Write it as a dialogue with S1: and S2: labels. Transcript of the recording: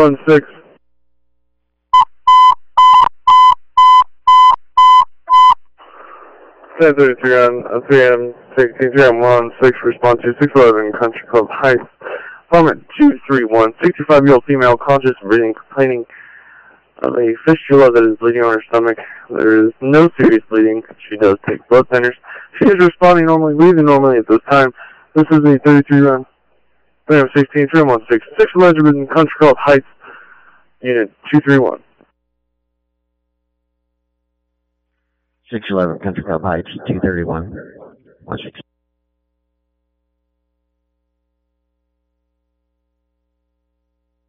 S1: 2316. Ten 33 on 3M16 3M16, respond to 611 Country Club Heights. Apartment 231, 65-year-old female conscious, breathing, complaining of a fistula that is bleeding on her stomach. There is no serious bleeding. She does take blood thinners. She is responding normally, breathing normally at this time. This is a 33 on 3M16 3M16, 6 Elizabeth Country Club Heights, Unit 231.
S2: 611 Country Club Heights, 231. What's your